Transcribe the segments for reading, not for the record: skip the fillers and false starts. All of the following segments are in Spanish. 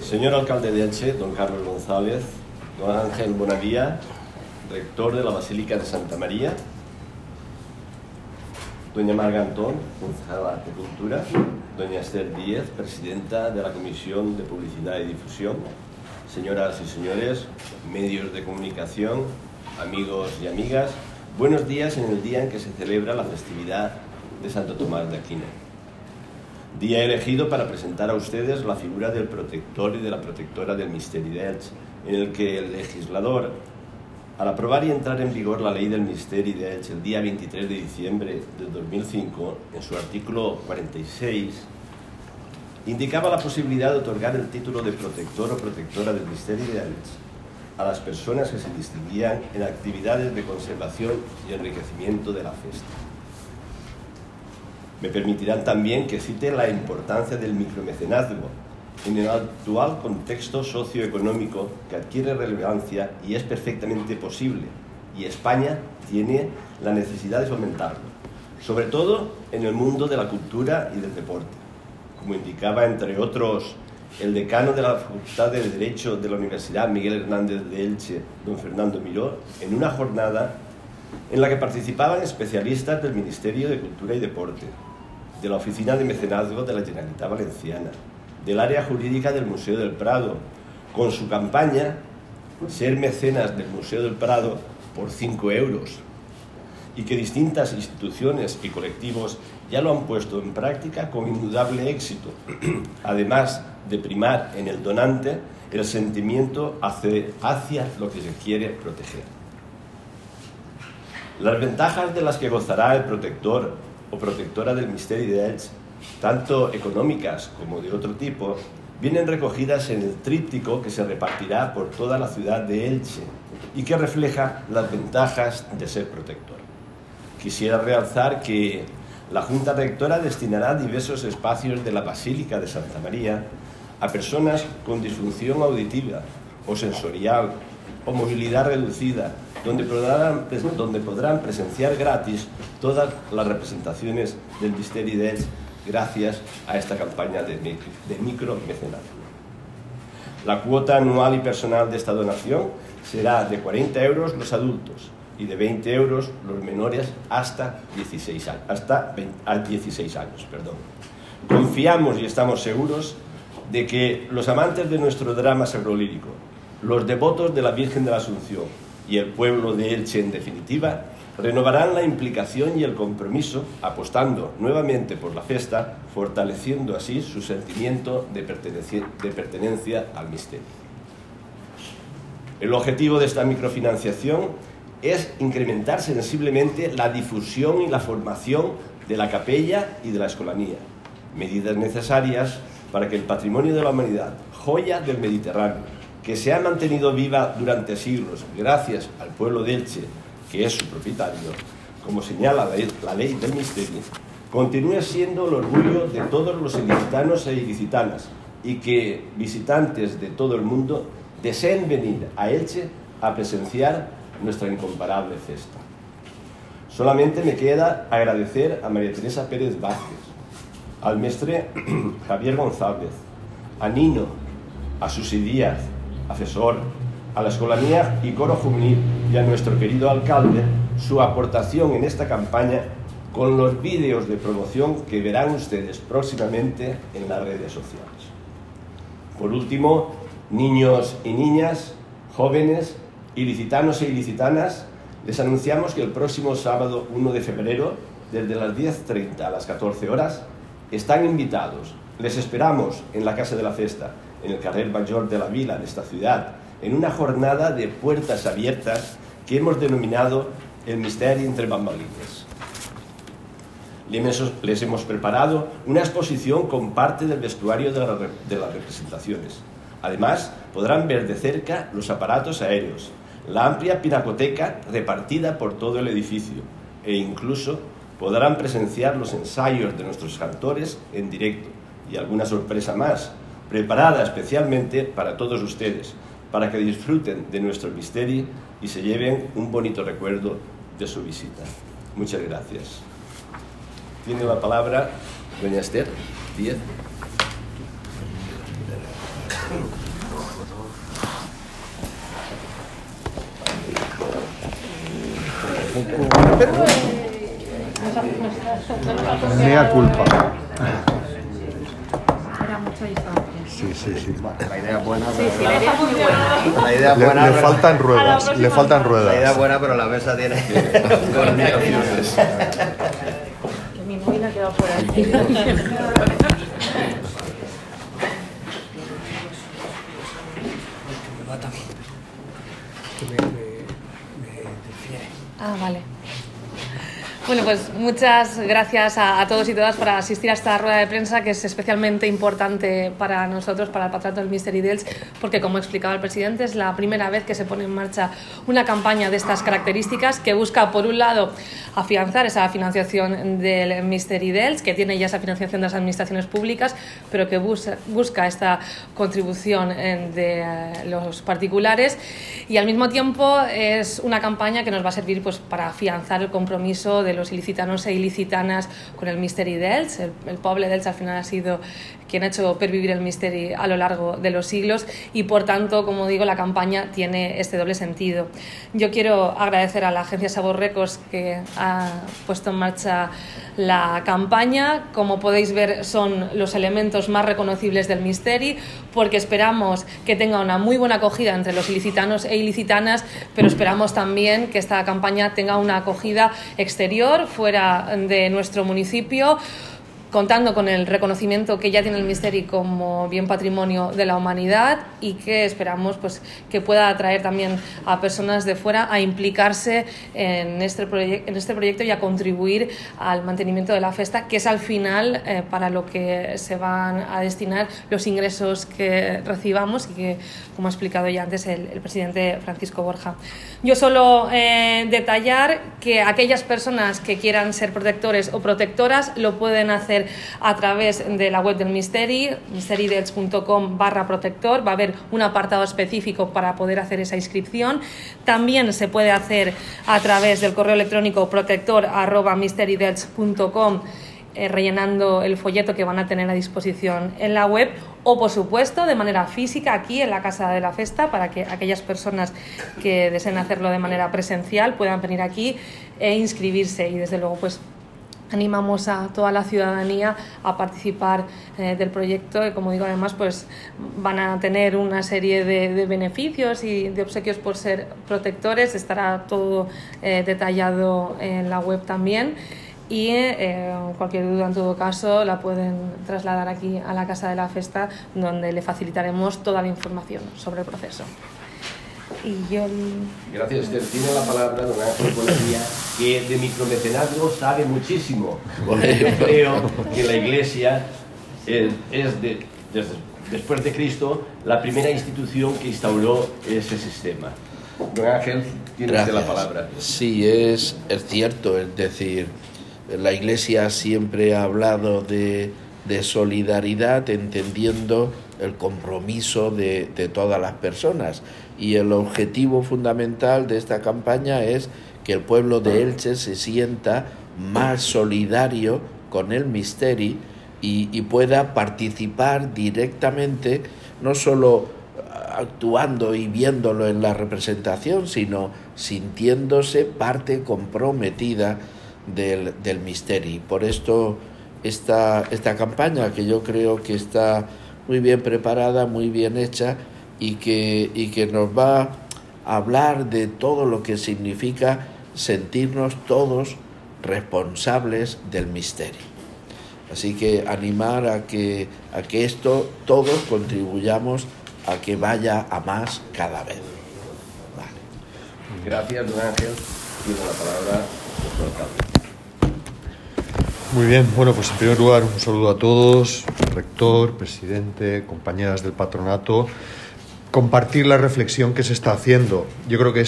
Señor alcalde de Elche, don Carlos González, don Ángel Bonavía, rector de la Basílica de Santa María, doña Marga Antón, concejala de Cultura, doña Esther Díez, presidenta de la Comisión de Publicidad y Difusión, señoras y señores, medios de comunicación, amigos y amigas, buenos días en el día en que se celebra la festividad de Santo Tomás de Aquino. Día elegido para presentar a ustedes la figura del protector y de la protectora del Misteri d'Elx, en el que el legislador, al aprobar y entrar en vigor la ley del Misteri d'Elx el día 23 de diciembre de 2005, en su artículo 46, indicaba la posibilidad de otorgar el título de protector o protectora del Misteri d'Elx a las personas que se distinguían en actividades de conservación y enriquecimiento de la festa. Me permitirán también que cite la importancia del micromecenazgo en el actual contexto socioeconómico que adquiere relevancia y es perfectamente posible, y España tiene la necesidad de fomentarlo, sobre todo en el mundo de la cultura y del deporte, como indicaba, entre otros, el decano de la Facultad de Derecho de la Universidad Miguel Hernández de Elche, don Fernando Miró, en una jornada en la que participaban especialistas del Ministerio de Cultura y Deporte, de la Oficina de Mecenazgo de la Generalitat Valenciana, del área jurídica del Museo del Prado, con su campaña Ser mecenas del Museo del Prado por 5 euros, y que distintas instituciones y colectivos ya lo han puesto en práctica con indudable éxito, además de primar en el donante el sentimiento hacia lo que se quiere proteger. Las ventajas de las que gozará el protector o protectora del Misteri d'Elx, tanto económicas como de otro tipo, vienen recogidas en el tríptico que se repartirá por toda la ciudad de Elche y que refleja las ventajas de ser protector. Quisiera realzar que la Junta Rectora destinará diversos espacios de la Basílica de Santa María a personas con disfunción auditiva o sensorial o movilidad reducida, donde podrán presenciar gratis todas las representaciones del Misteri d'Elx gracias a esta campaña de micromecenazgo. La cuota anual y personal de esta donación será de 40 euros los adultos y de 20 euros los menores hasta 16 años. Confiamos y estamos seguros de que los amantes de nuestro drama sacrolírico, los devotos de la Virgen de la Asunción y el pueblo de Elche en definitiva, renovarán la implicación y el compromiso apostando nuevamente por la fiesta, fortaleciendo así su sentimiento de pertenencia al misterio. El objetivo de esta microfinanciación es incrementar sensiblemente la difusión y la formación de la capella y de la escolanía, medidas necesarias para que el patrimonio de la humanidad, joya del Mediterráneo, que se ha mantenido viva durante siglos gracias al pueblo de Elche, que es su propietario, como señala la ley del Misteri, continúe siendo el orgullo de todos los ilicitanos e ilicitanas y que visitantes de todo el mundo deseen venir a Elche a presenciar nuestra incomparable festa. Solamente me queda agradecer a María Teresa Pérez Vázquez, al mestre Javier González, a Nino, a Susi Díaz, asesor, a la escolanía y coro juvenil y a nuestro querido alcalde su aportación en esta campaña con los vídeos de promoción que verán ustedes próximamente en las redes sociales. Por último, niños y niñas, jóvenes, ilicitanos e ilicitanas, les anunciamos que el próximo sábado 1 de febrero, desde las 10:30 a las 14 horas, están invitados. Les esperamos en la Casa de la Festa, en el carrer Major de la Vila de esta ciudad, en una jornada de puertas abiertas que hemos denominado el Misteri entre bambalines. Les hemos preparado una exposición con parte del vestuario de las representaciones. Además, podrán ver de cerca los aparatos aéreos, la amplia pinacoteca repartida por todo el edificio e incluso podrán presenciar los ensayos de nuestros cantores en directo y alguna sorpresa más, preparada especialmente para todos ustedes, para que disfruten de nuestro Misteri y se lleven un bonito recuerdo de su visita. Muchas gracias. Tiene la palabra doña Esther Díez. Mea culpa. Era mucha distancia. Sí. La idea es buena, Sí, la idea es muy buena. la idea es Le buena, faltan ruedas, le faltan la idea es ruedas. buena, pero la mesa tiene Comunicaciones. Que mi móvil ha quedado por ahí. Vale. Bueno, pues muchas gracias a todos y todas por asistir a esta rueda de prensa, que es especialmente importante para nosotros, para el Patronato del Misteri d'Elx, porque, como explicaba el presidente, es la primera vez que se pone en marcha una campaña de estas características que busca, por un lado, afianzar esa financiación del Misteri d'Elx, que tiene ya esa financiación de las administraciones públicas, pero que busca esta contribución de los particulares, y al mismo tiempo es una campaña que nos va a servir pues para afianzar el compromiso de los ilicitanos e ilicitanas con el Misteri d'Elx. El poble d'Elx al final ha sido quien ha hecho pervivir el Misteri a lo largo de los siglos, y por tanto, como digo, la campaña tiene este doble sentido. Yo quiero agradecer a la agencia Sabor Records, que ha puesto en marcha la campaña. Como podéis ver, son los elementos más reconocibles del Misteri, porque esperamos que tenga una muy buena acogida entre los ilicitanos e ilicitanas, pero esperamos también que esta campaña tenga una acogida exterior, fuera de nuestro municipio, contando con el reconocimiento que ya tiene el Misteri como bien patrimonio de la humanidad, y que esperamos pues que pueda atraer también a personas de fuera a implicarse en este proyecto y a contribuir al mantenimiento de la festa, que es al final para lo que se van a destinar los ingresos que recibamos, y que, como ha explicado ya antes el presidente Francisco Borja. Yo solo detallar que aquellas personas que quieran ser protectores o protectoras lo pueden hacer a través de la web del Misteri, misteridelx.com/protector. Va a haber un apartado específico para poder hacer esa inscripción. También se puede hacer a través del correo electrónico protector@misteridelx.com, rellenando el folleto que van a tener a disposición en la web, o por supuesto de manera física aquí en la Casa de la Festa, para que aquellas personas que deseen hacerlo de manera presencial puedan venir aquí e inscribirse. Y desde luego pues animamos a toda la ciudadanía a participar del proyecto, y, como digo, además pues van a tener una serie de beneficios y de obsequios por ser protectores. Estará todo detallado en la web también, y cualquier duda, en todo caso, la pueden trasladar aquí a la Casa de la Festa, donde le facilitaremos toda la información sobre el proceso. Y yo... Gracias, Esther. Tiene la palabra don Ángel Bonavía, que de micromecenazgo sabe muchísimo, porque yo creo que la Iglesia es después de Cristo la primera institución que instauró ese sistema. Don Ángel, tiene usted la palabra. Sí, es cierto, es decir, la Iglesia siempre ha hablado de solidaridad, entendiendo el compromiso de todas las personas, y el objetivo fundamental de esta campaña es que el pueblo de Elche se sienta más solidario con el Misteri y pueda participar directamente, no solo actuando y viéndolo en la representación, sino sintiéndose parte comprometida del Misteri. Por esto esta campaña, que yo creo que está muy bien preparada, muy bien hecha, y que nos va a hablar de todo lo que significa sentirnos todos responsables del Misteri. Así que animar a que esto todos contribuyamos a que vaya a más cada vez. Vale. Gracias, don Ángel. Tiene la palabra el alcalde. Muy bien, bueno, pues en primer lugar un saludo a todos, rector, presidente, compañeras del patronato. Compartir la reflexión que se está haciendo. Yo creo que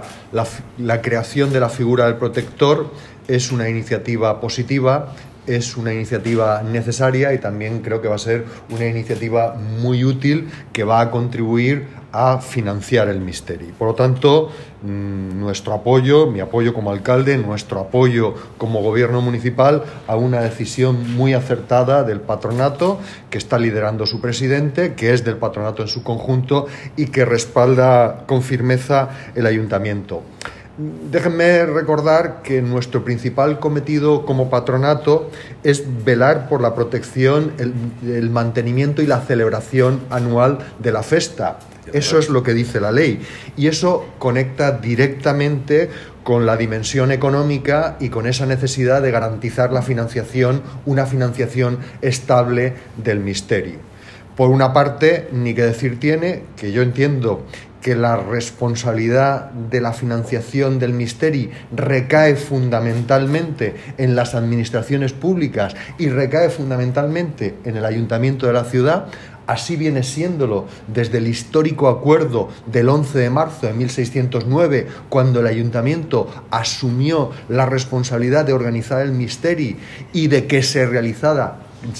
la creación de la figura del protector es una iniciativa positiva, es una iniciativa necesaria, y también creo que va a ser una iniciativa muy útil que va a contribuir a financiar el Misteri. Por lo tanto, nuestro apoyo, mi apoyo como alcalde, nuestro apoyo como gobierno municipal a una decisión muy acertada del patronato, que está liderando su presidente, que es del patronato en su conjunto y que respalda con firmeza el ayuntamiento. Déjenme recordar que nuestro principal cometido como patronato es velar por la protección, el mantenimiento y la celebración anual de la festa. Eso es lo que dice la ley. Y eso conecta directamente con la dimensión económica y con esa necesidad de garantizar la financiación, una financiación estable del Misteri. Por una parte, ni que decir tiene que yo entiendo que la responsabilidad de la financiación del Misteri recae fundamentalmente en las administraciones públicas y recae fundamentalmente en el Ayuntamiento de la ciudad. Así viene siéndolo desde el histórico acuerdo del 11 de marzo de 1609, cuando el Ayuntamiento asumió la responsabilidad de organizar el Misteri y de que se realizara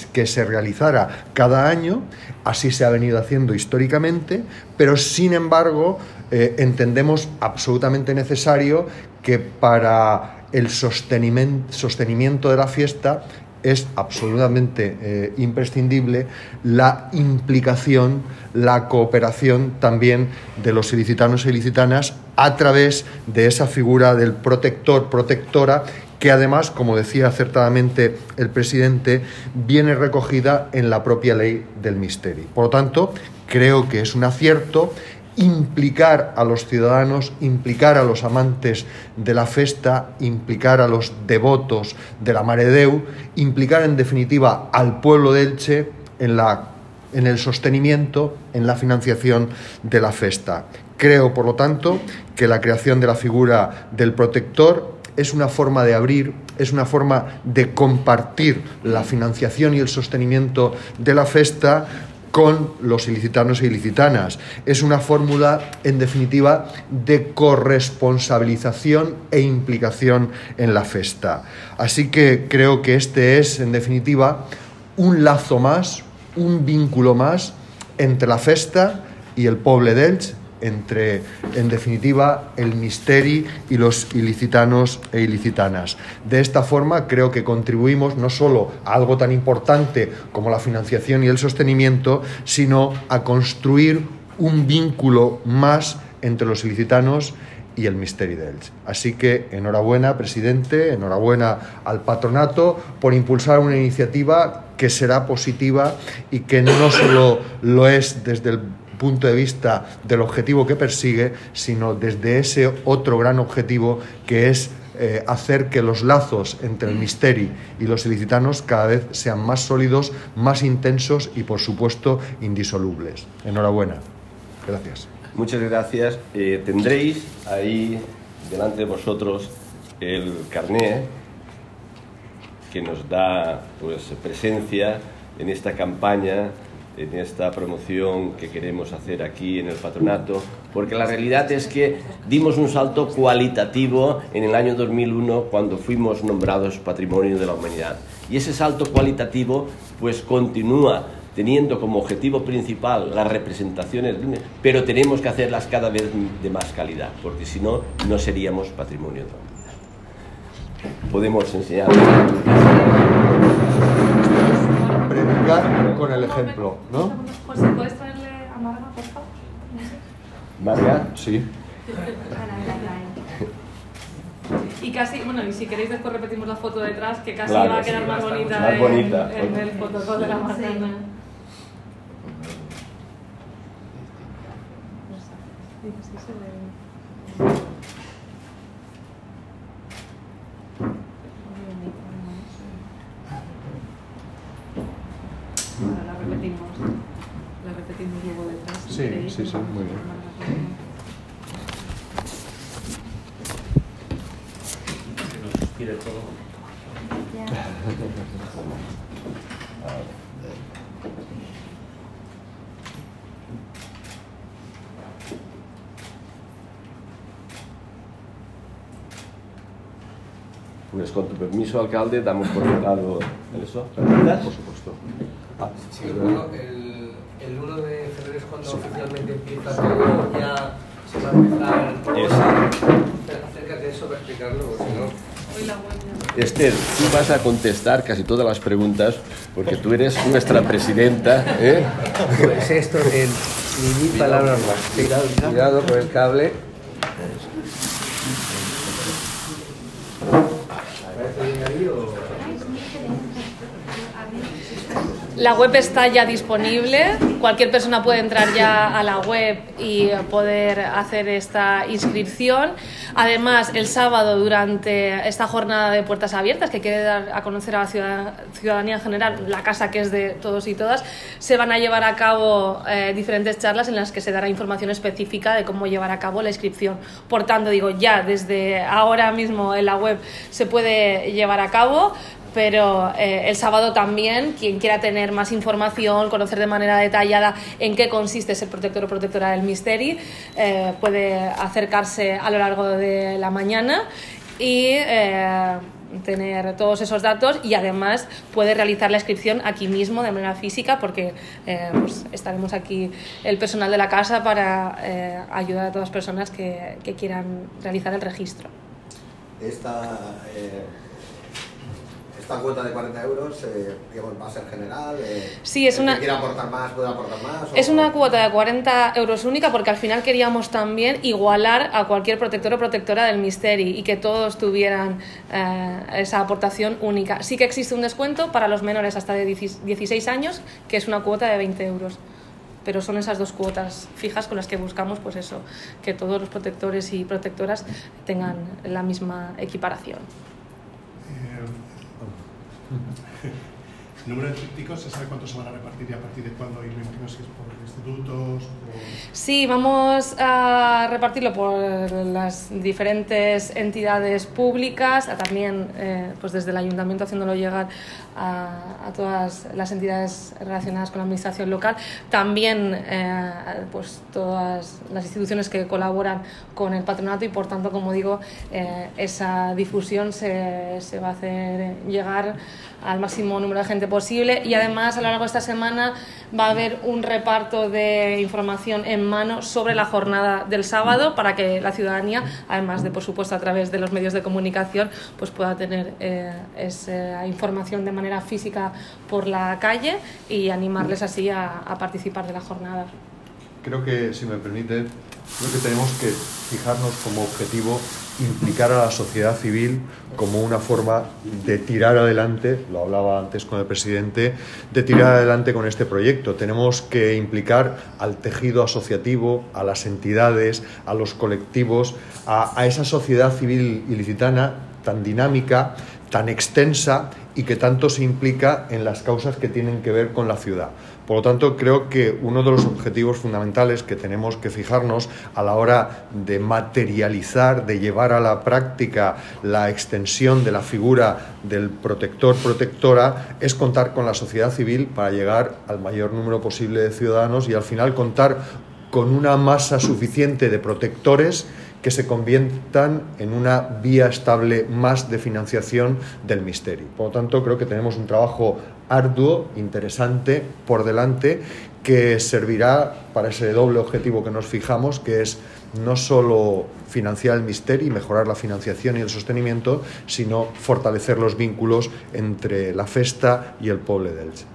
cada año. Así se ha venido haciendo históricamente, pero sin embargo entendemos absolutamente necesario que para el sostenimiento de la fiesta es absolutamente imprescindible la implicación, la cooperación también de los ilicitanos e ilicitanas a través de esa figura del protector, protectora, que además, como decía acertadamente el presidente, viene recogida en la propia ley del Misteri. Por lo tanto, creo que es un acierto implicar a los ciudadanos, implicar a los amantes de la festa, implicar a los devotos de la Mare de Déu, implicar en definitiva al pueblo de Elche en el sostenimiento, en la financiación de la festa. Creo, por lo tanto, que la creación de la figura del protector es una forma de abrir, es una forma de compartir la financiación y el sostenimiento de la festa con los ilicitanos e ilicitanas. Es una fórmula, en definitiva, de corresponsabilización e implicación en la festa. Así que creo que este es, en definitiva, un lazo más, un vínculo más entre la festa y el poble d'Elx, entre, en definitiva, el Misteri y los ilicitanos e ilicitanas. De esta forma creo que contribuimos no solo a algo tan importante como la financiación y el sostenimiento, sino a construir un vínculo más entre los ilicitanos y el Misteri d'Elx. Así que enhorabuena, presidente, enhorabuena al patronato por impulsar una iniciativa que será positiva y que no solo lo es desde el punto de vista del objetivo que persigue, sino desde ese otro gran objetivo que es hacer que los lazos entre el Misteri y los ilicitanos cada vez sean más sólidos, más intensos y, por supuesto, indisolubles. Enhorabuena. Gracias. Muchas gracias. Tendréis ahí delante de vosotros el carné que nos da pues presencia en esta campaña, en esta promoción que queremos hacer aquí en el patronato, porque la realidad es que dimos un salto cualitativo en el año 2001 cuando fuimos nombrados Patrimonio de la Humanidad. Y ese salto cualitativo pues continúa teniendo como objetivo principal las representaciones, pero tenemos que hacerlas cada vez de más calidad, porque si no, no seríamos Patrimonio de la Humanidad. Podemos enseñar. Predicar con el ejemplo, ¿no? José, ¿puedes traerle a Marga, por favor? ¿Marga? Sí. Y casi, bueno, y si queréis después repetimos la foto detrás, que casi Claro, va a quedar más bonita, más bonita. en el protocolo de la mañana. La repetimos luego detrás. Sí, sí, sí, muy bien. Se nos suspire todo. Pues con tu permiso, alcalde, damos por cerrado eso. ¿Preguntas? Por supuesto. Sí, bueno, el 1 de febrero es cuando oficialmente empieza todo, ya se va a empezar el programa. Acércate de eso para explicarlo, porque si no... Esther, tú vas a contestar casi todas las preguntas porque tú eres nuestra presidenta, ¿eh? Pues esto, ni mil palabras más. Cuidado con el cable. La web está ya disponible, cualquier persona puede entrar ya a la web y poder hacer esta inscripción. Además, el sábado, durante esta jornada de puertas abiertas, que quiere dar a conocer a la ciudadanía en general la casa que es de todos y todas, se van a llevar a cabo diferentes charlas en las que se dará información específica de cómo llevar a cabo la inscripción. Por tanto, digo, ya desde ahora mismo en la web se puede llevar a cabo, pero el sábado también, quien quiera tener más información, conocer de manera detallada en qué consiste ser protector o protectora del Misteri, puede acercarse a lo largo de la mañana y tener todos esos datos, y además puede realizar la inscripción aquí mismo de manera física, porque pues estaremos aquí el personal de la casa para ayudar a todas las personas que quieran realizar el registro. Esta cuota de 40 euros digamos, va a ser general. Sí, es una... ¿El que quiera aportar más puede aportar más? Es una cuota de 40 euros única, porque al final queríamos también igualar a cualquier protector o protectora del Misteri y que todos tuvieran esa aportación única. Sí que existe un descuento para los menores hasta de 16 años, que es una cuota de 20 euros. Pero son esas dos cuotas fijas con las que buscamos, pues eso, que todos los protectores y protectoras tengan la misma equiparación. El número de trípticos, ¿se sabe cuántos se van a repartir y a partir de cuándo? ¿Y lo imagino si es por institutos? Sí, vamos a repartirlo por las diferentes entidades públicas, también pues desde el ayuntamiento haciéndolo llegar a todas las entidades relacionadas con la administración local, también pues todas las instituciones que colaboran con el patronato, y por tanto, como digo, esa difusión se va a hacer llegar al máximo número de gente posible. Y además, a lo largo de esta semana va a haber un reparto de información en mano sobre la jornada del sábado, para que la ciudadanía, además de, por supuesto, a través de los medios de comunicación, pues pueda tener esa información de manera física por la calle y animarles así a participar de la jornada. Creo que, si me permite, creo que tenemos que fijarnos como objetivo implicar a la sociedad civil como una forma de tirar adelante, lo hablaba antes con el presidente, de tirar adelante con este proyecto. Tenemos que implicar al tejido asociativo, a las entidades, a los colectivos, a esa sociedad civil ilicitana tan dinámica, tan extensa y que tanto se implica en las causas que tienen que ver con la ciudad. Por lo tanto, creo que uno de los objetivos fundamentales que tenemos que fijarnos a la hora de materializar, de llevar a la práctica la extensión de la figura del protector-protectora, es contar con la sociedad civil para llegar al mayor número posible de ciudadanos y al final contar con una masa suficiente de protectores que se conviertan en una vía estable más de financiación del Misteri. Por lo tanto, creo que tenemos un trabajo arduo, interesante, por delante, que servirá para ese doble objetivo que nos fijamos, que es no solo financiar el Misteri y mejorar la financiación y el sostenimiento, sino fortalecer los vínculos entre la festa y el pueblo de Elche.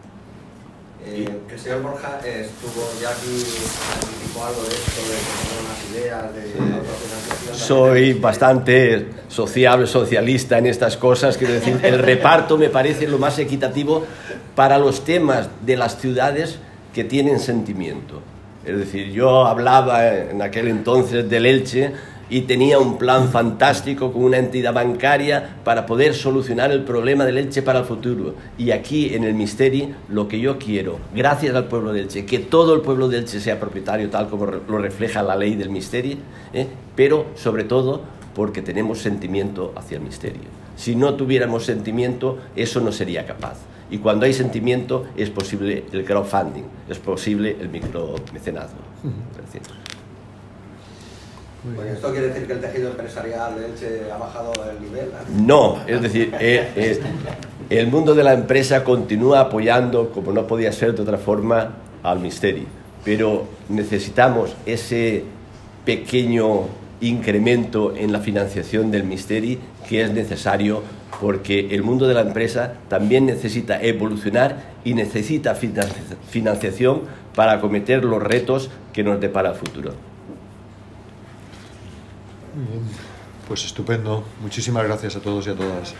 El señor Borja estuvo ya aquí, anticipó algo de esto, de tener unas ideas de autofinanciación. Soy bastante sociable, socialista en estas cosas, quiero decir, el reparto me parece lo más equitativo para los temas de las ciudades que tienen sentimiento. Es decir, yo hablaba en aquel entonces del Elche y tenía un plan fantástico con una entidad bancaria para poder solucionar el problema del Elche para el futuro. Y aquí en el Misteri lo que yo quiero, gracias al pueblo de Elche, que todo el pueblo de Elche sea propietario tal como lo refleja la ley del Misteri, pero sobre todo porque tenemos sentimiento hacia el Misteri. Si no tuviéramos sentimiento, eso no sería capaz. Y cuando hay sentimiento es posible el crowdfunding, es posible el micromecenazgo. Pues esto quiere decir que el tejido empresarial de Elche ha bajado el nivel. No, es decir, el mundo de la empresa continúa apoyando, como no podía ser de otra forma, al Misteri, pero necesitamos ese pequeño incremento en la financiación del Misteri que es necesario, porque el mundo de la empresa también necesita evolucionar y necesita financiación para acometer los retos que nos depara el futuro. Muy bien. Pues estupendo. Muchísimas gracias a todos y a todas.